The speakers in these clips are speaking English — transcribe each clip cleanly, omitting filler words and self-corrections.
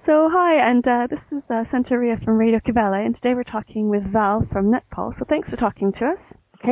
So hi, and this is Santeria from Radio Cabela, and today we're talking with Val from Netpol. So thanks for talking to us. Okay.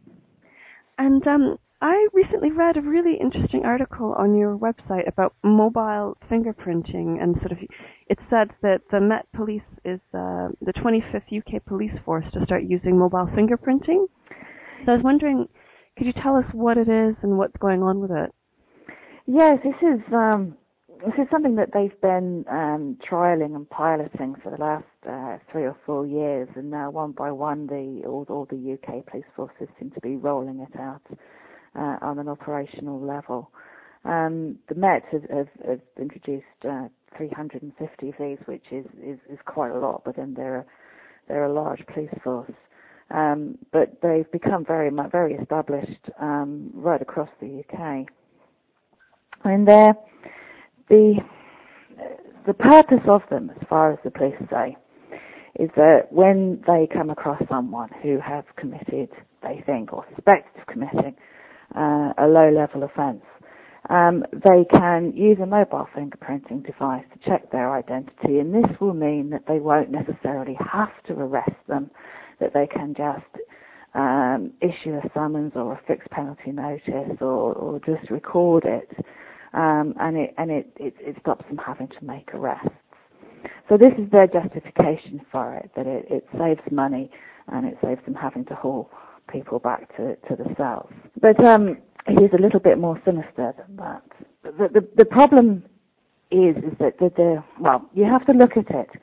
And I recently read a really interesting article on your website about mobile fingerprinting, and it said that the Met Police is the 25th UK police force to start using mobile fingerprinting. So I was wondering, could you tell us what it is and what's going on with it? Yes, this is something that they've been trialing and piloting for the last 3 or 4 years, and now one by one all the UK police forces seem to be rolling it out on an operational level. The Met have introduced 350 of these, which is quite a lot, but then they're a large police force. But they've become very established right across the UK. And the purpose of them, as far as the police say, is that when they come across someone who has committed, they think, or suspected of committing a low-level offence, they can use a mobile fingerprinting device to check their identity, and this will mean that they won't necessarily have to arrest them, that they can just issue a summons or a fixed penalty notice or just record it. And it stops them having to make arrests. So this is their justification for it, that it saves money and it saves them having to haul people back to the cells. But it is a little bit more sinister than that. The problem is that you have to look at it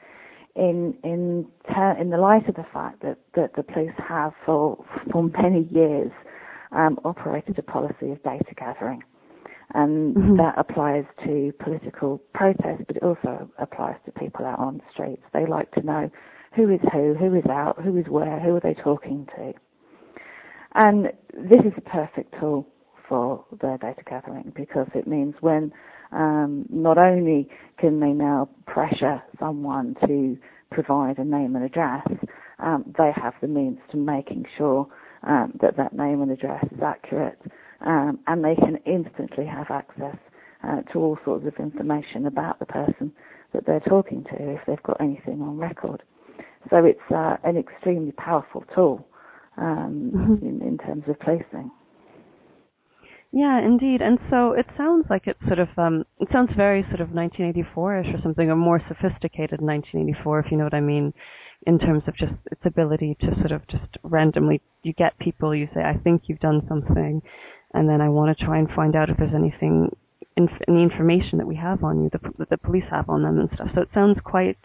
in the light of the fact that the police have for many years operated a policy of data gathering. And that applies to political protests, but it also applies to people out on the streets. They like to know who is out, who is where, who are they talking to. And this is a perfect tool for their data gathering, because it means when not only can they now pressure someone to provide a name and address, they have the means to making sure that name and address is accurate. And they can instantly have access to all sorts of information about the person that they're talking to if they've got anything on record. So it's an extremely powerful tool in terms of policing. Yeah, indeed. And so it sounds like it's it sounds very 1984-ish or something, or more sophisticated 1984, if you know what I mean, in terms of just its ability to just randomly, you get people, you say, I think you've done something, and then I want to try and find out if there's any information that we have on you, that the police have on them and stuff. So it sounds quite,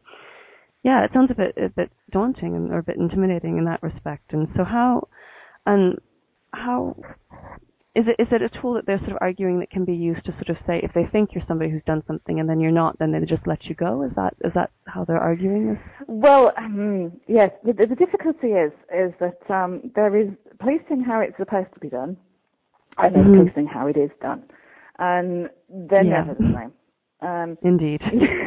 it sounds a bit daunting or a bit intimidating in that respect. And so how is it a tool that they're arguing that can be used to say, if they think you're somebody who's done something and then you're not, then they just let you go? Is that how they're arguing this? Well, yes. The difficulty is that there is policing how it's supposed to be done, and then policing how it is done, and they're never the same. Indeed.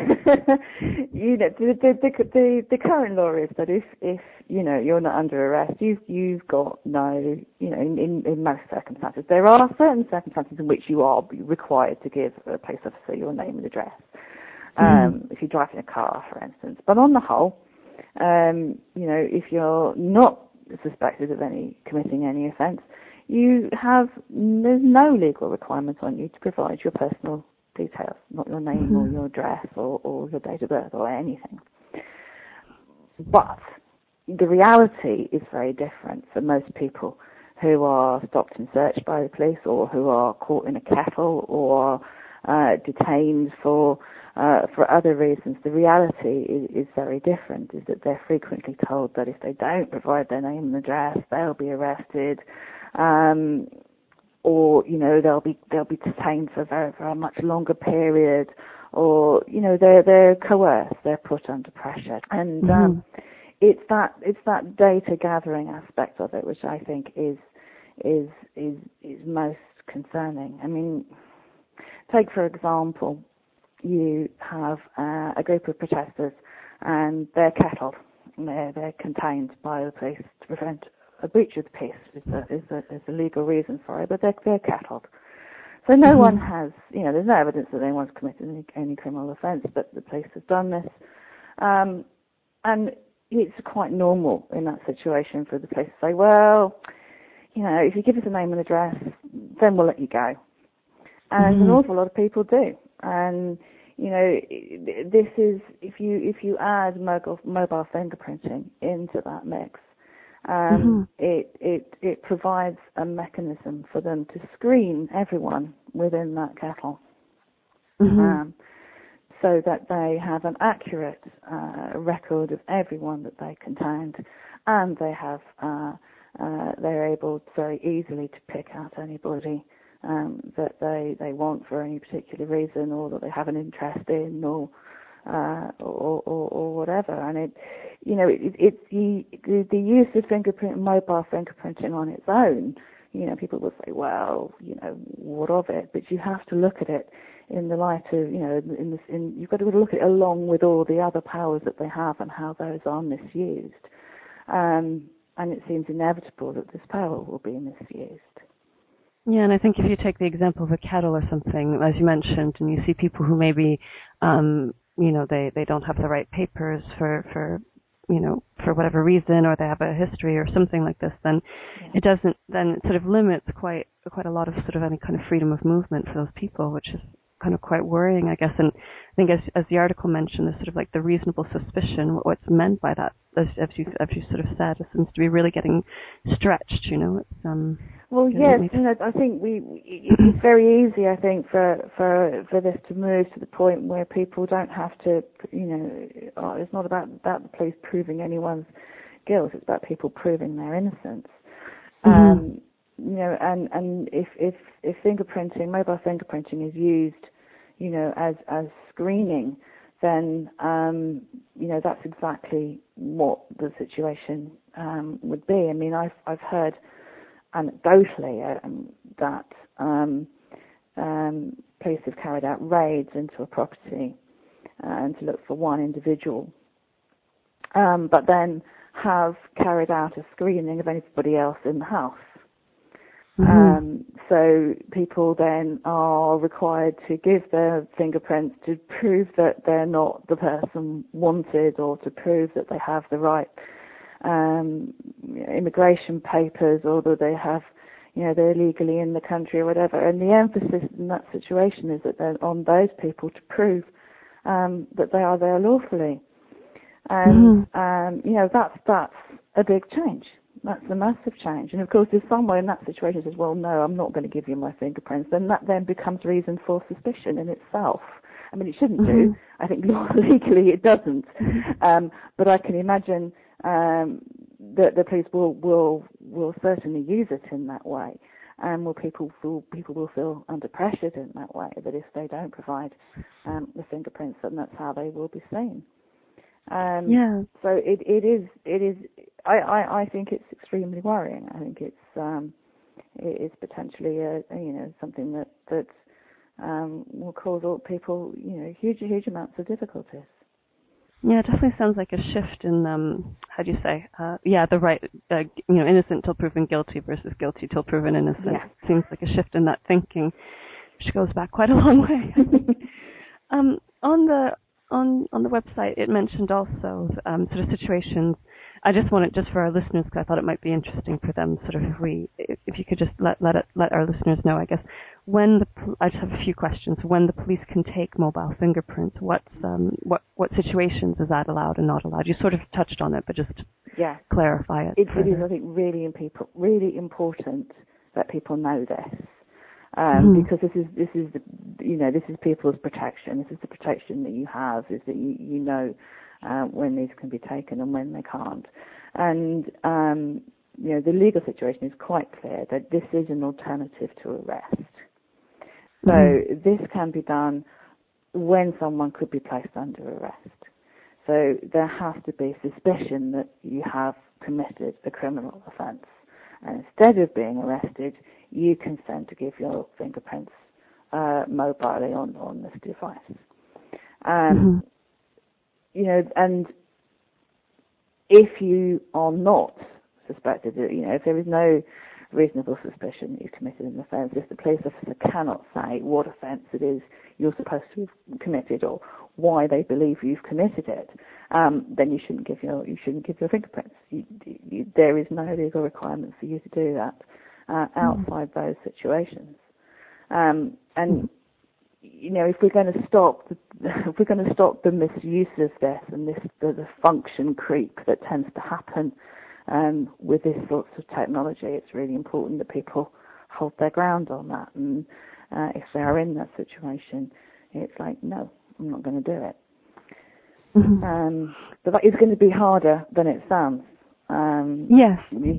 The current law is that if you're not under arrest, you've got no, in most circumstances. There are certain circumstances in which you are required to give a police officer your name and address. If you're driving a car, for instance. But on the whole, if you're not suspected of committing any offence, there's no legal requirement on you to provide your personal details, not your name or your address or your date of birth or anything. But the reality is very different for most people who are stopped and searched by the police, or who are caught in a kettle, or detained for other reasons. The reality is very different, is that they're frequently told that if they don't provide their name and address, they'll be arrested, or they'll be detained for a very, very much longer period, or they're coerced, they're put under pressure, and it's that data gathering aspect of it which I think is most concerning. I mean, take for example, you have a group of protesters and they're kettled, and they're contained by the police to prevent a breach of the peace. Is a legal reason for it, but they're kettled. So no one has, there's no evidence that anyone's committed any criminal offence, but the police have done this. And it's quite normal in that situation for the police to say, well, if you give us a name and address, then we'll let you go. And an awful lot of people do. And, this is, if you add mobile fingerprinting into that mix, it provides a mechanism for them to screen everyone within that kettle, so that they have an accurate record of everyone that they contained, and they have they're able very easily to pick out anybody that they want for any particular reason, or that they have an interest in, or whatever. And the use of mobile fingerprinting on its own, people will say, well, what of it? But you have to look at it in the light of, you've got to look at it along with all the other powers that they have and how those are misused. And it seems inevitable that this power will be misused. Yeah, and I think if you take the example of a kettle or something, as you mentioned, and you see people who maybe, they don't have the right papers for whatever reason, or they have a history or something like this, then it sort of limits quite a lot of sort of any kind of freedom of movement for those people, which is kind of quite worrying, I guess. And I think as the article mentioned, there's sort of like the reasonable suspicion, what's meant by that, as you sort of said, it seems to be really getting stretched, It's, well, yes, I think it's very easy, I think, for this to move to the point where people don't have to, it's not about the police proving anyone's guilt, it's about people proving their innocence. And if fingerprinting, mobile fingerprinting is used, as screening, then, that's exactly what the situation would be. I mean, I've heard anecdotally that police have carried out raids into a property and to look for one individual, but then have carried out a screening of anybody else in the house. So people then are required to give their fingerprints to prove that they're not the person wanted, or to prove that they have the right immigration papers, or that they have, they're legally in the country or whatever. And the emphasis in that situation is that they're on those people to prove that they are there lawfully. And that's a big change. That's a massive change. And of course, if someone in that situation says, well, no, I'm not going to give you my fingerprints, then that then becomes reason for suspicion in itself. I mean, it shouldn't do. I think legally it doesn't. But I can imagine that the police will certainly use it in that way. And people will feel under pressure in that way, that if they don't provide the fingerprints, then that's how they will be seen. So it is. I think it's extremely worrying. I think it is potentially something that will cause all people huge amounts of difficulties. Yeah, it definitely sounds like a shift in how do you say? The right innocent till proven guilty versus guilty till proven innocent. Yeah. Seems like a shift in that thinking, which goes back quite a long way. On the website, it mentioned also sort of situations. I just wanted, just for our listeners, because I thought it might be interesting for them, sort of if you could just let our listeners know, I guess, I just have a few questions. When the police can take mobile fingerprints, what situations is that allowed and not allowed? You sort of touched on it, but just to clarify it. It is, I think, really important that people know this. Because this is people's protection. This is the protection that you have, is that you know when these can be taken and when they can't. And the legal situation is quite clear that this is an alternative to arrest. So this can be done when someone could be placed under arrest. So there has to be suspicion that you have committed a criminal offence. And instead of being arrested, you consent to give your fingerprints mobilely on this device. And if you are not suspected, if there is no reasonable suspicion that you've committed an offence. If the police officer cannot say what offence it is you're supposed to have committed or why they believe you've committed it, then you shouldn't give your fingerprints. There is no legal requirement for you to do that outside those situations. And if we're going to stop the misuse of this and the function creep that tends to happen with this sorts of technology, it's really important that people hold their ground on that. And if they are in that situation, it's like, no, I'm not going to do it. Mm-hmm. But that is going to be harder than it sounds. Yes.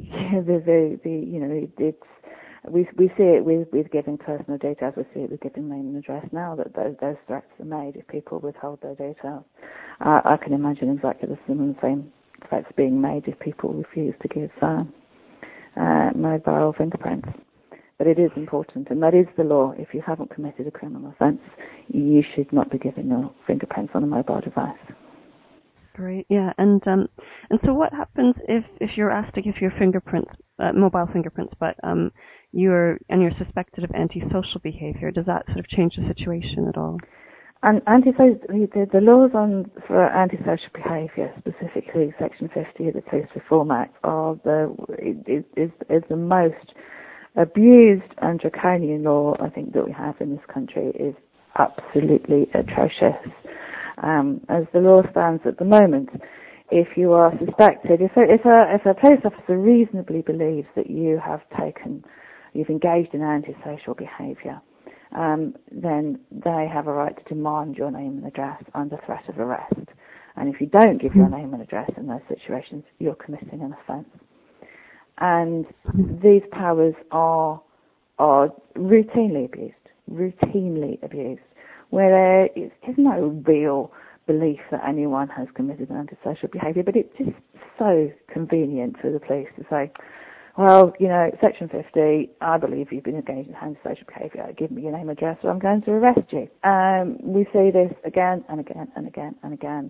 We see it with giving personal data, as we see it with giving name and address now, that those threats are made if people withhold their data. I can imagine exactly the same threats being made if people refuse to give mobile fingerprints. But it is important, and that is the law. If you haven't committed a criminal offence, you should not be giving your fingerprints on a mobile device. Great, yeah, and so what happens if you're asked to give your fingerprints, mobile fingerprints, but you're suspected of antisocial behaviour? Does that sort of change the situation at all? And the laws for antisocial behaviour, specifically Section 50 of the Police Reform Act, is the most abused and draconian law I think that we have in this country. Is absolutely atrocious. As the law stands at the moment, if you are suspected, if a police officer reasonably believes that you've engaged in antisocial behaviour, then they have a right to demand your name and address under threat of arrest. And if you don't give your name and address in those situations, you're committing an offence. And these powers are routinely abused, where there is no real belief that anyone has committed antisocial behaviour, but it's just so convenient for the police to say, well, Section 50, I believe you've been engaged in antisocial behaviour. Give me your name and address or I'm going to arrest you. We see this again and again and again and again.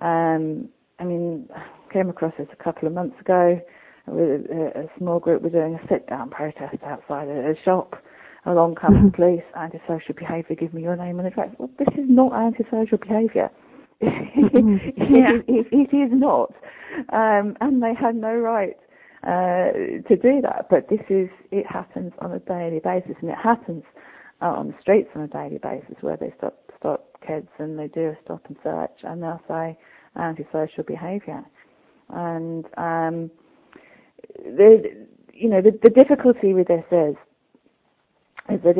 Came across this a couple of months ago. A small group were doing a sit-down protest outside a shop. Along comes the police, antisocial behaviour, give me your name and address. Well, this is not antisocial behaviour. It is not. And they had no right to do that. But it happens on a daily basis, and it happens on the streets on a daily basis, where they stop kids and they do a stop and search, and they'll say antisocial behaviour. And the difficulty with this is that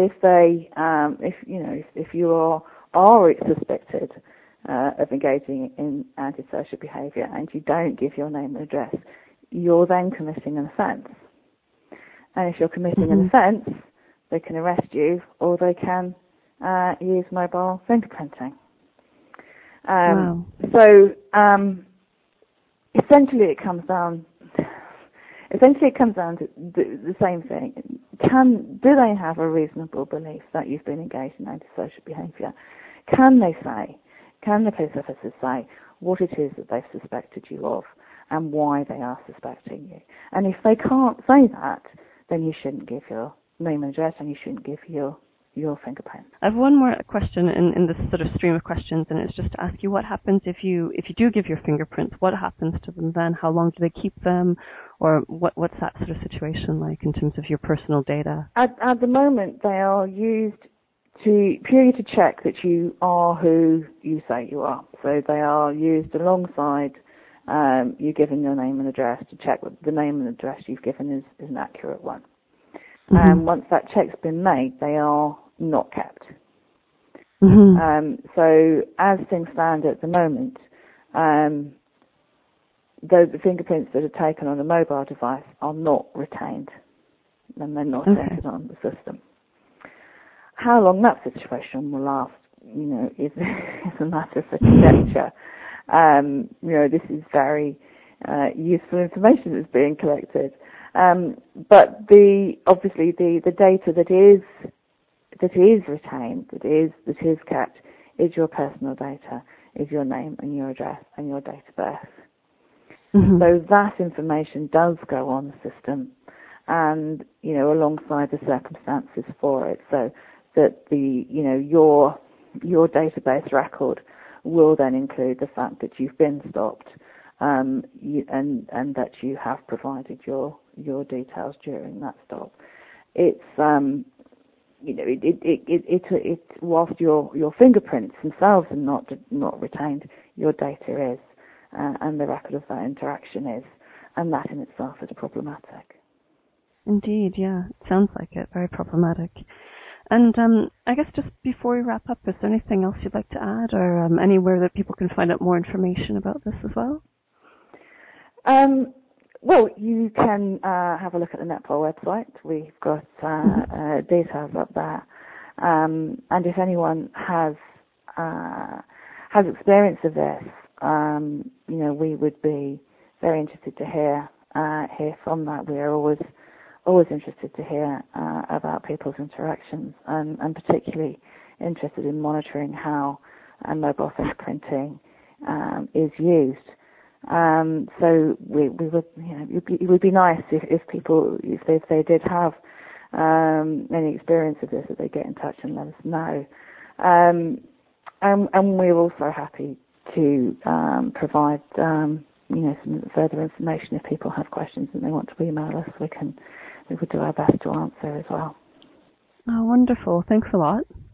if you are suspected of engaging in antisocial behaviour and you don't give your name and address, you're then committing an offence. And if you're committing an offence, they can arrest you, or they can use mobile fingerprinting. Wow. So essentially, it comes down to the same thing. Do they have a reasonable belief that you've been engaged in antisocial behaviour? Can the police officers say what it is that they've suspected you of and why they are suspecting you? And if they can't say that, then you shouldn't give your name and address, and you shouldn't give your fingerprint. I have one more question in this sort of stream of questions, and it's just to ask you, what happens if you do give your fingerprints? What happens to them then? How long do they keep them? Or what's that sort of situation like in terms of your personal data? At the moment, they are used purely to check that you are who you say you are. So they are used alongside you giving your name and address to check that the name and address you've given is an accurate one. And once that check's been made, they are not kept. So as things stand at the moment, the fingerprints that are taken on a mobile device are not retained, and they're not entered on the system. How long that situation will last, is a matter for conjecture. This is very useful information that's being collected. But obviously the data that is retained, that is kept, is your personal data, is your name and your address and your date of birth. So that information does go on the system, and alongside the circumstances for it, so that your database record will then include the fact that you've been stopped, and that you have provided your details during that stop. It's whilst your fingerprints themselves are not retained, your data is, and the record of that interaction is, and that in itself is problematic. Indeed, yeah, it sounds like it. Very problematic. And I guess just before we wrap up, is there anything else you'd like to add, or anywhere that people can find out more information about this as well? Well, you can have a look at the Netpol website. We've got details up there. And if anyone has experience of this, we would be very interested to hear from that. We are always interested to hear about people's interactions, and particularly interested in monitoring how mobile fingerprinting is used. So we would, it would be nice if people, if they did have any experience of this, that they get in touch and let us know. And we're also happy to provide some further information if people have questions and they want to email us. We would do our best to answer as well. Oh, wonderful. Thanks a lot.